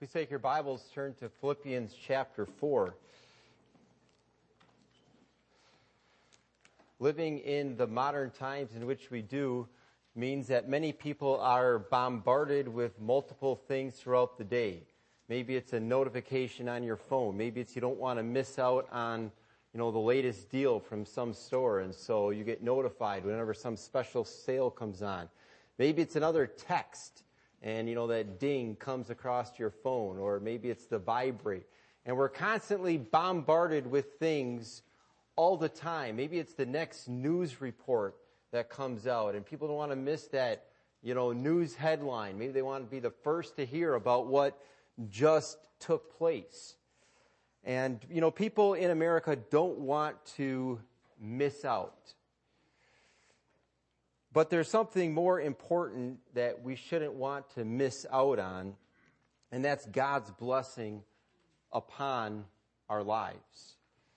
Please take your Bibles, turn to Philippians chapter 4. Living in the modern times in which we do means that many people are bombarded with multiple things throughout the day. Maybe it's a notification on your phone. Maybe it's you don't want to miss out on, the latest deal from some store, and so you get notified whenever some special sale comes on. Maybe it's another text, and that ding comes across your phone, or maybe it's the vibrate. And we're constantly bombarded with things all the time. Maybe it's the next news report that comes out, and people don't want to miss that, news headline. Maybe they want to be the first to hear about what just took place. And, people in America don't want to miss out. But there's something more important that we shouldn't want to miss out on, and that's God's blessing upon our lives.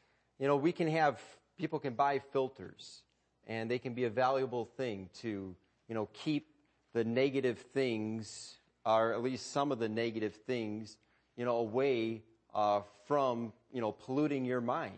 People can buy filters, and they can be a valuable thing to, keep the negative things, or at least some of the negative things, away from, polluting your mind.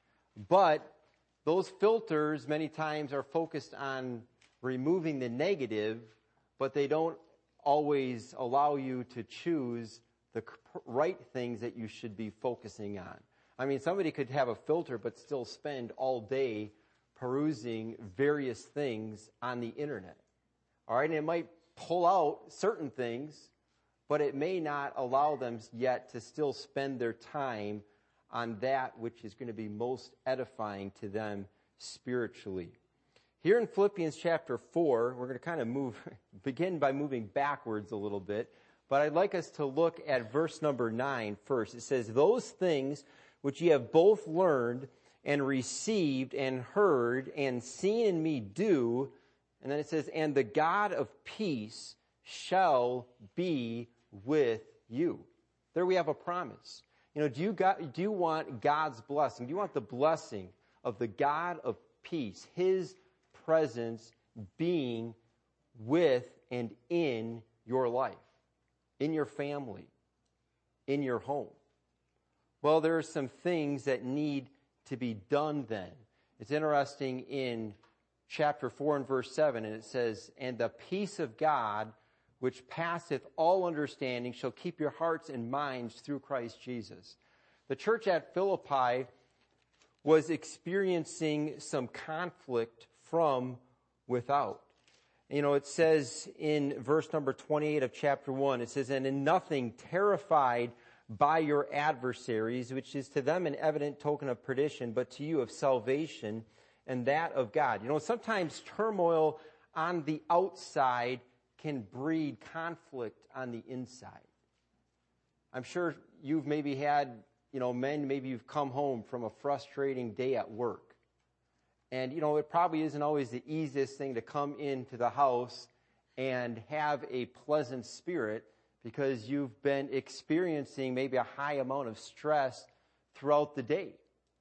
But those filters many times are focused on removing the negative, but they don't always allow you to choose the right things that you should be focusing on. I mean, somebody could have a filter but still spend all day perusing various things on the internet. All right, and it might pull out certain things, but it may not allow them yet to still spend their time on that which is going to be most edifying to them spiritually. Here in Philippians chapter 4, we're going to kind of begin by moving backwards a little bit, but I'd like us to look at verse number 9 first. It says, "Those things which ye have both learned and received and heard and seen in me do," and then it says, "and the God of peace shall be with you." There we have a promise. Do you want God's blessing? Do you want the blessing of the God of peace, His presence being with and in your life, in your family, in your home? Well, there are some things that need to be done then. It's interesting in chapter 4 and verse 7, and it says, "And the peace of God, which passeth all understanding, shall keep your hearts and minds through Christ Jesus." The church at Philippi was experiencing some conflict from without. It says in verse number 28 of chapter 1, it says, "And in nothing terrified by your adversaries, which is to them an evident token of perdition, but to you of salvation and that of God." Sometimes turmoil on the outside can breed conflict on the inside. I'm sure you've maybe had, maybe you've come home from a frustrating day at work. And, it probably isn't always the easiest thing to come into the house and have a pleasant spirit because you've been experiencing maybe a high amount of stress throughout the day.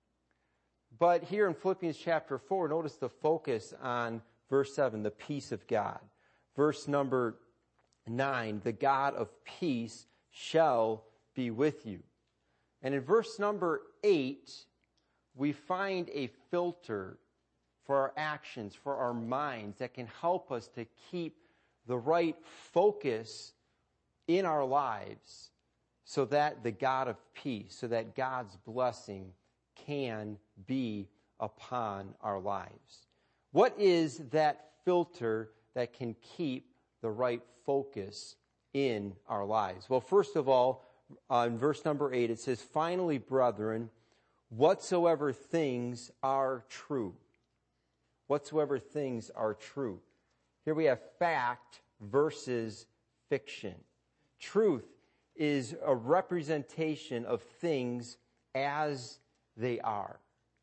But here in Philippians chapter 4, notice the focus on verse 7, the peace of God. Verse number 9, "The God of peace shall be with you." And in verse number 8, we find a filter for our actions, for our minds, that can help us to keep the right focus in our lives so that the God of peace, so that God's blessing can be upon our lives. What is that filter that can keep the right focus in our lives? Well, first of all, in verse number 8, it says, "Finally, brethren, whatsoever things are true." Whatsoever things are true. Here we have fact versus fiction. Truth is a representation of things as they are.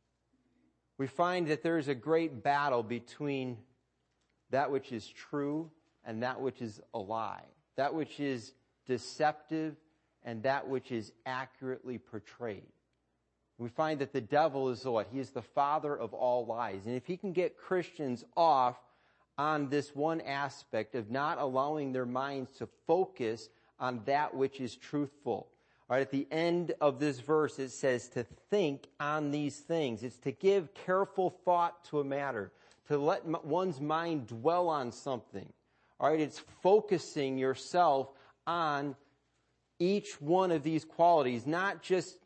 We find that there is a great battle between that which is true and that which is a lie, that which is deceptive and that which is accurately portrayed. We find that the devil is what? He is the father of all lies. And if he can get Christians off on this one aspect of not allowing their minds to focus on that which is truthful. All right, at the end of this verse, it says to think on these things. It's to give careful thought to a matter, to let one's mind dwell on something. All right, it's focusing yourself on each one of these qualities, not just,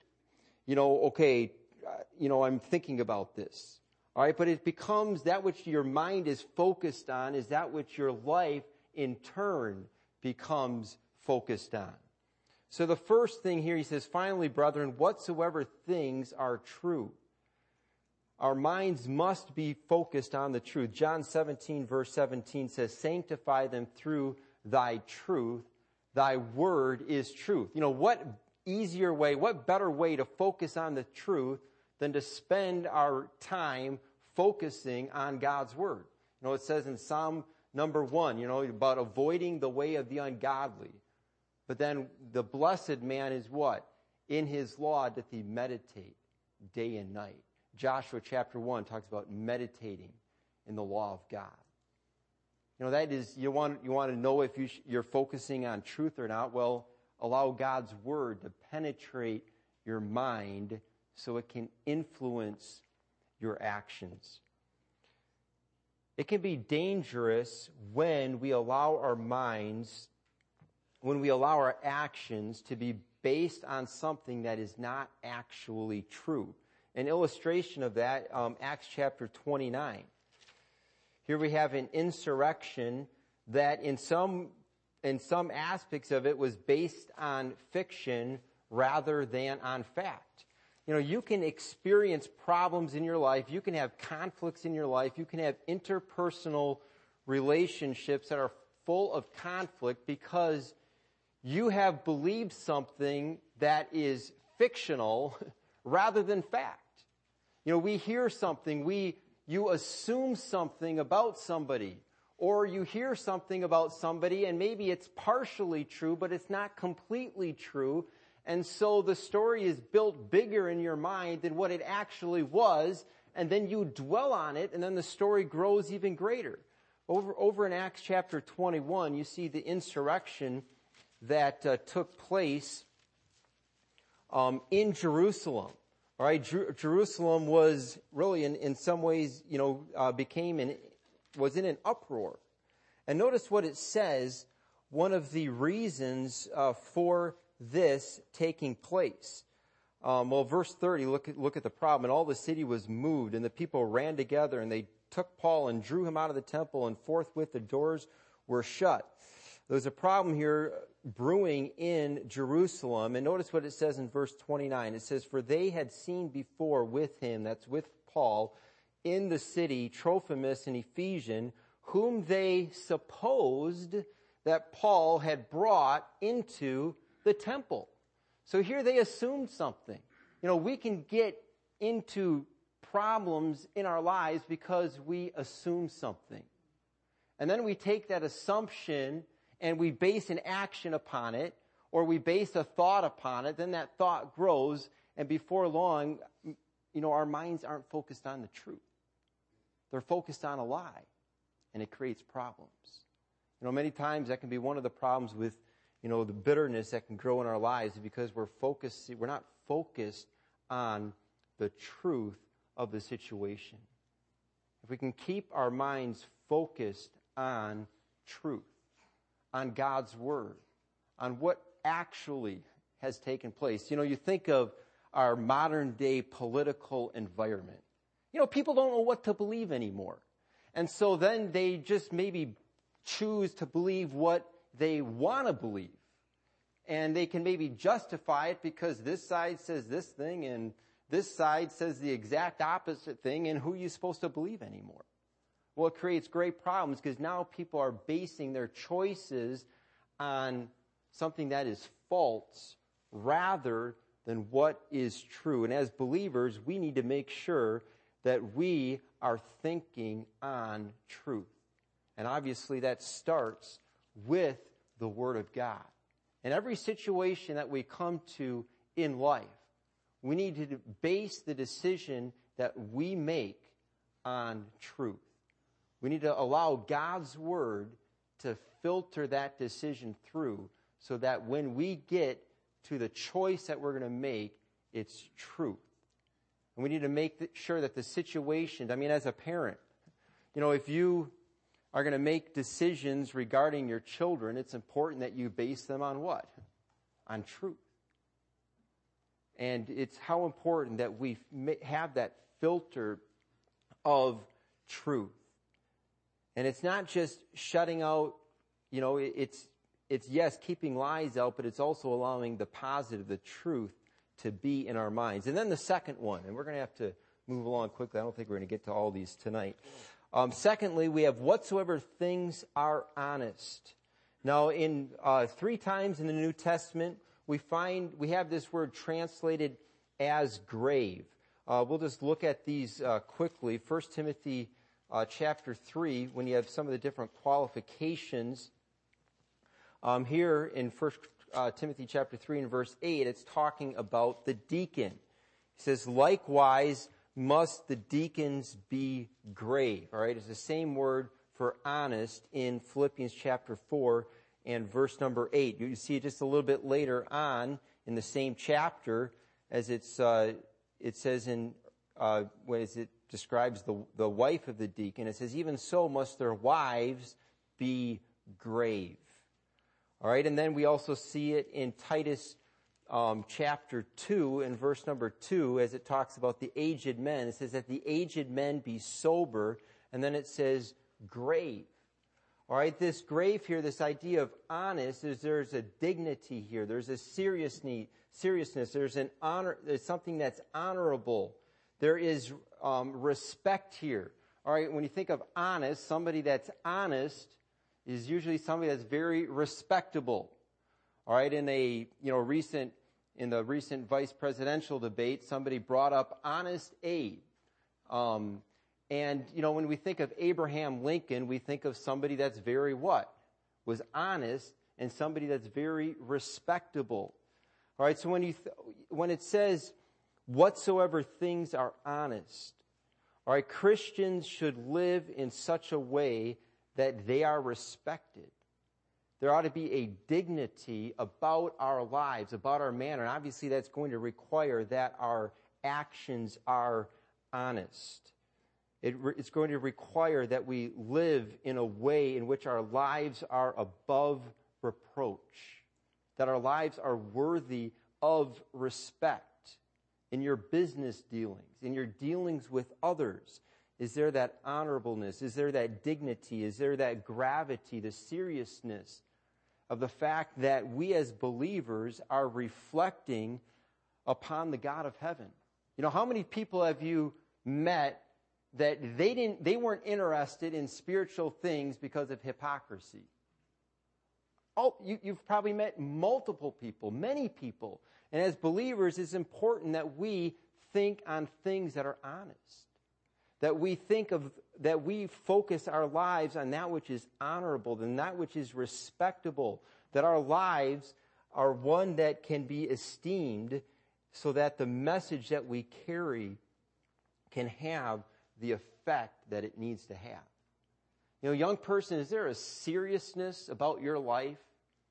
I'm thinking about this. All right, but it becomes that which your mind is focused on is that which your life in turn becomes focused on. So the first thing here, he says, finally, brethren, whatsoever things are true. Our minds must be focused on the truth. John 17, verse 17 says, sanctify them through thy truth. Thy word is truth. What easier way, what better way to focus on the truth than to spend our time focusing on God's word? It says in Psalm number 1, about avoiding the way of the ungodly. But then the blessed man is what? In his law doth he meditate day and night. Joshua chapter 1 talks about meditating in the law of God. That is, you want to know if you're focusing on truth or not. Well, allow God's word to penetrate your mind so it can influence your actions. It can be dangerous when we allow our minds, when we allow our actions to be based on something that is not actually true. An illustration of that, Acts chapter 29. Here we have an insurrection that in some aspects of it was based on fiction rather than on fact. You can experience problems in your life. You can have conflicts in your life. You can have interpersonal relationships that are full of conflict because you have believed something that is fictional rather than fact. We hear something, you assume something about somebody, or you hear something about somebody and maybe it's partially true, but it's not completely true. And so the story is built bigger in your mind than what it actually was, and then you dwell on it, and then the story grows even greater. Over in Acts chapter 21, you see the insurrection that took place in Jerusalem. All right, Jerusalem was really, in some ways, was in an uproar. And notice what it says, one of the reasons for this taking place. Verse 30, look at the problem. And all the city was moved, and the people ran together, and they took Paul and drew him out of the temple, and forthwith the doors were shut. There's a problem here brewing in Jerusalem. And notice what it says in verse 29. It says, for they had seen before with him, that's with Paul, in the city, Trophimus, an Ephesian, whom they supposed that Paul had brought into the temple. So here they assumed something. We can get into problems in our lives because we assume something. And then we take that assumption and we base an action upon it, or we base a thought upon it, then that thought grows, and before long, our minds aren't focused on the truth. They're focused on a lie, and it creates problems. Many times that can be one of the problems with, the bitterness that can grow in our lives because we're not focused on the truth of the situation. If we can keep our minds focused on truth, on God's word, on what actually has taken place. You think of our modern day political environment. People don't know what to believe anymore. And so then they just maybe choose to believe what they want to believe. And they can maybe justify it because this side says this thing and this side says the exact opposite thing, and who are you supposed to believe anymore? Well, it creates great problems because now people are basing their choices on something that is false rather than what is true. And as believers, we need to make sure that we are thinking on truth. And obviously that starts with the Word of God. In every situation that we come to in life, we need to base the decision that we make on truth. We need to allow God's Word to filter that decision through so that when we get to the choice that we're going to make, it's truth. And we need to make sure that the situation, as a parent, if you are going to make decisions regarding your children, it's important that you base them on what? On truth. And it's how important that we have that filter of truth. And it's not just shutting out, it's yes, keeping lies out, but it's also allowing the positive, the truth, to be in our minds. And then the second one, and we're going to have to move along quickly. I don't think we're going to get to all these tonight. Secondly, we have whatsoever things are honest. Now, in 3 times in the New Testament, we have this word translated as grave. We'll just look at these quickly. 1 Timothy chapter 3, when you have some of the different qualifications. Here in 1 Timothy chapter 3 and verse 8, it's talking about the deacon. It says, likewise must the deacons be grave. All right, it's the same word for honest in Philippians chapter 4 and verse number 8. You see it just a little bit later on in the same chapter, as it says in when it describes the wife of the deacon. It says, even so must their wives be grave. All right, and then we also see it in Titus chapter 2 and verse number 2, as it talks about the aged men. It says that the aged men be sober, and then it says grave. All right, this grave here, this idea of honest, there's a dignity here. There's a seriousness. There's an honor. There's something that's honorable. There is respect here. All right, when you think of honest, somebody that's honest is usually somebody that's very respectable. All right, in the recent vice presidential debate, somebody brought up Honest Abe. And when we think of Abraham Lincoln, we think of somebody that's very what? Was honest, and somebody that's very respectable. All right, so when it says, whatsoever things are honest, all right, Christians should live in such a way that they are respected. There ought to be a dignity about our lives, about our manner. And obviously that's going to require that our actions are honest. It's going to require that we live in a way in which our lives are above reproach, that our lives are worthy of respect in your business dealings, in your dealings with others. Is there that honorableness? Is there that dignity? Is there that gravity, the seriousness of the fact that we as believers are reflecting upon the God of heaven? How many people have you met that they weren't interested in spiritual things because of hypocrisy? Oh, you've probably met multiple people, many people. And as believers, it's important that we think on things that are honest. That we focus our lives on that which is honorable and that which is respectable. That our lives are one that can be esteemed, so that the message that we carry can have the effect that it needs to have. Young person, is there a seriousness about your life?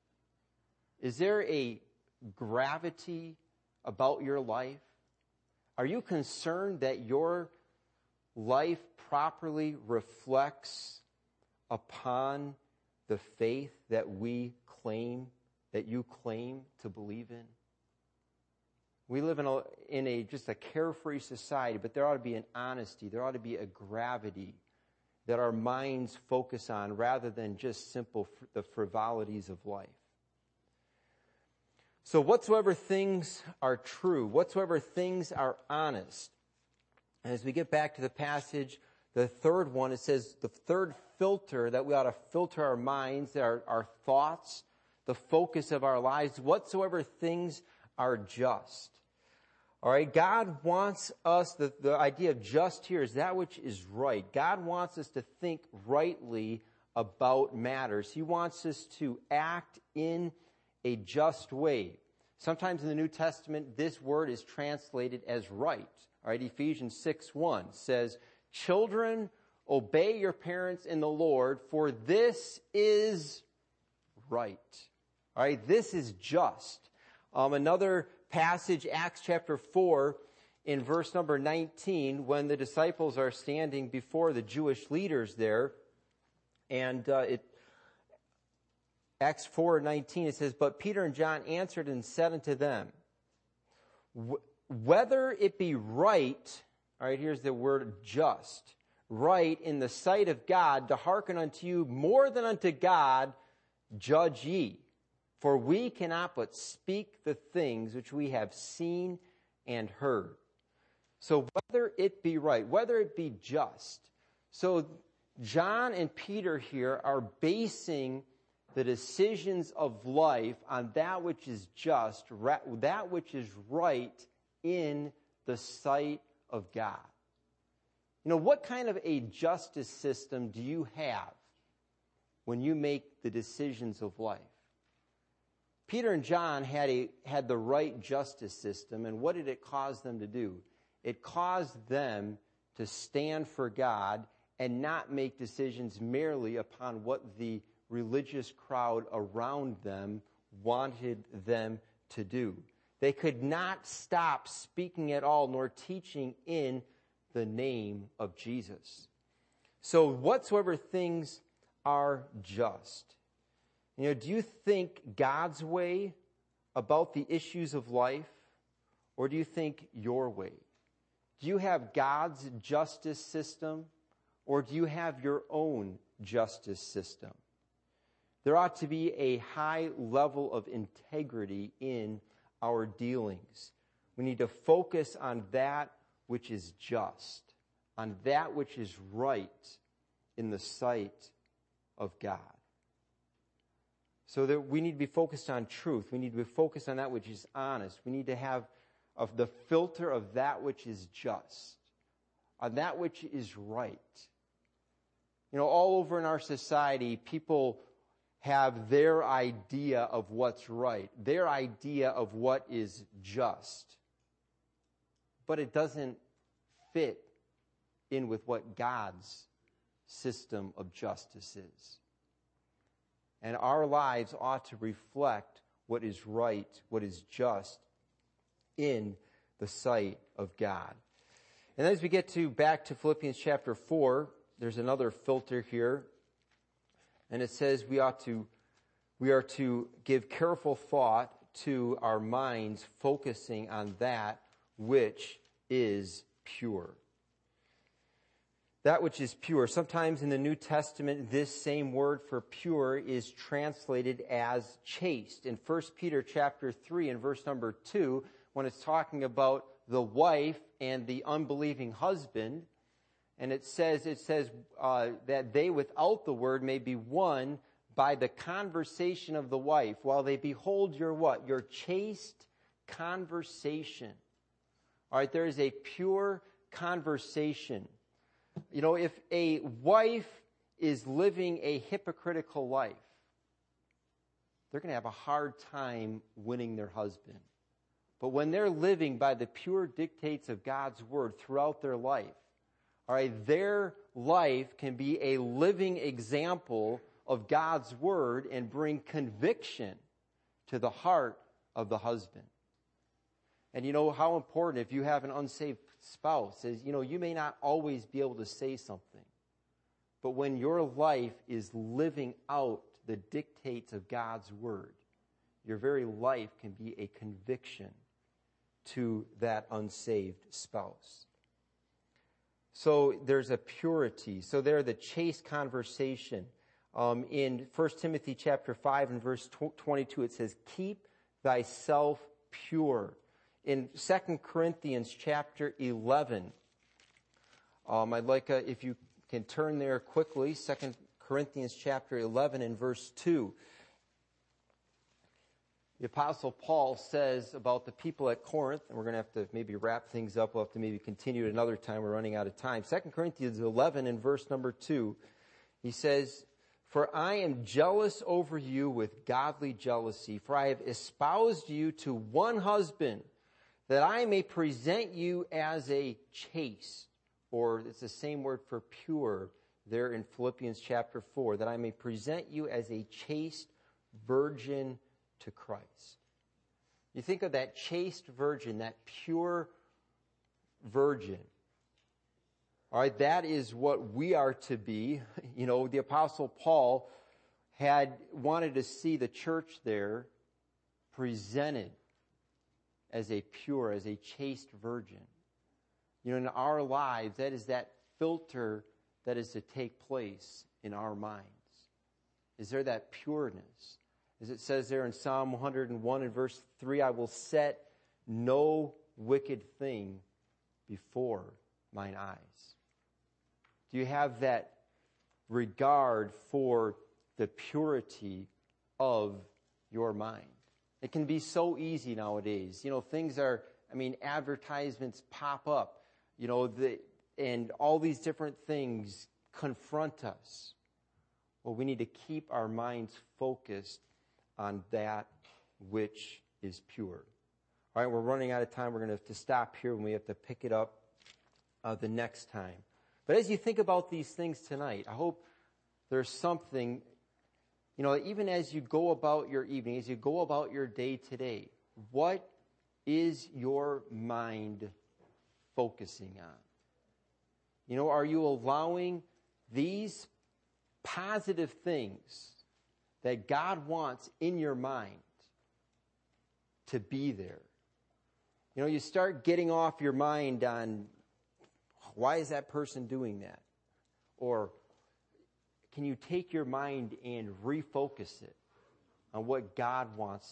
Is there a gravity about your life? Are you concerned that your life properly reflects upon the faith that you claim to believe in? We live in just a carefree society, but there ought to be an honesty, there ought to be a gravity that our minds focus on, rather than just the frivolities of life. So whatsoever things are true, whatsoever things are honest. And as we get back to the passage, the third one, it says the third filter that we ought to filter our minds, our thoughts, the focus of our lives, whatsoever things are just. All right, God wants us, the idea of just here is that which is right. God wants us to think rightly about matters. He wants us to act in a just way. Sometimes in the New Testament, this word is translated as right. All right, Ephesians 6:1 says, children, obey your parents in the Lord, for this is right. All right, this is just. Another passage, Acts chapter 4, in verse number 19, when the disciples are standing before the Jewish leaders there, and Acts 4:19, it says, "But Peter and John answered and said unto them, whether it be right," all right, here's the word just, "right in the sight of God to hearken unto you more than unto God, judge ye. For we cannot but speak the things which we have seen and heard." So whether it be right, whether it be just. So John and Peter here are basing the decisions of life on that which is just, that which is right in the sight of God. You know, what kind of a justice system do you have when you make the decisions of life? Peter and John had the right justice system, and what did it cause them to do? It caused them to stand for God and not make decisions merely upon what the religious crowd around them wanted them to do. They could not stop speaking at all, nor teaching in the name of Jesus. So whatsoever things are just. You know, do you think God's way about the issues of life, or do you think your way? Do you have God's justice system, or do you have your own justice system? There ought to be a high level of integrity in our dealings. We need to focus on that which is just, on that which is right in the sight of God. So that we need to be focused on truth. We need to be focused on that which is honest. We need to have the filter of that which is just, on that which is right. You know, all over in our society, people have their idea of what's right, their idea of what is just. But it doesn't fit in with what God's system of justice is. And our lives ought to reflect what is right, what is just in the sight of God. And as we get back to Philippians chapter 4, there's another filter here. And it says we are to give careful thought to our minds, focusing on that which is pure. That which is pure. Sometimes in the New Testament, this same word for pure is translated as chaste. In 1 Peter chapter 3 and verse number 2, when it's talking about the wife and the unbelieving husband, and it says that they without the word may be won by the conversation of the wife, while they behold your what? Your chaste conversation. All right, there is a pure conversation. You know, if a wife is living a hypocritical life, they're going to have a hard time winning their husband. But when they're living by the pure dictates of God's word throughout their life, all right, their life can be a living example of God's word and bring conviction to the heart of the husband. And you know how important, if you have an unsaved spouse, is, you know, you may not always be able to say something, but when your life is living out the dictates of God's word, your very life can be a conviction to that unsaved spouse. So there's a purity. So there, the chaste conversation. In 1 Timothy chapter 5 and verse 22, it says, "Keep thyself pure." In 2 Corinthians chapter 11, I'd like if you can turn there quickly, 2 Corinthians chapter 11 and verse 2. The Apostle Paul says about the people at Corinth, and we're going to have to maybe wrap things up. We'll have to maybe continue at another time. We're running out of time. 2 Corinthians 11 and verse number 2, he says, "For I am jealous over you with godly jealousy, for I have espoused you to one husband, that I may present you as a chaste," or it's the same word for pure there in Philippians chapter 4, "that I may present you as a chaste virgin to Christ. You think of that chaste virgin, that pure virgin. All right, that is what we are to be. You know, the Apostle Paul had wanted to see the church there presented as a pure, as a chaste virgin. You know, in our lives, that is that filter that is to take place in our minds. Is there that pureness? As it says there in Psalm 101 and verse 3, I will set no wicked thing before mine eyes. Do you have that regard for the purity of your mind? It can be so easy nowadays. You know, advertisements pop up, you know, and all these different things confront us. Well, we need to keep our minds focused on that which is pure. All right, we're running out of time. We're going to have to stop here and we have to pick it up the next time. But as you think about these things tonight, I hope there's something, you know, even as you go about your evening, as you go about your day today, what is your mind focusing on? You know, are you allowing these positive things that God wants in your mind to be there? You know, you start getting off your mind on, why is that person doing that? Or can you take your mind and refocus it on what God wants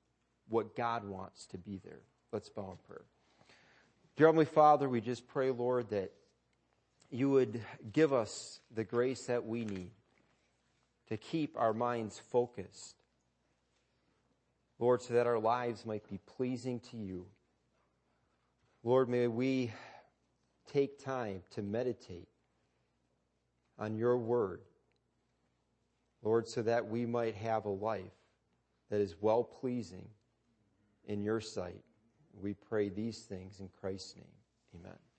to be there? Let's bow in prayer. Dear Heavenly Father, we just pray, Lord, that you would give us the grace that we need to keep our minds focused, Lord, so that our lives might be pleasing to you. Lord, may we take time to meditate on your word, Lord, so that we might have a life that is well-pleasing in your sight. We pray these things in Christ's name. Amen.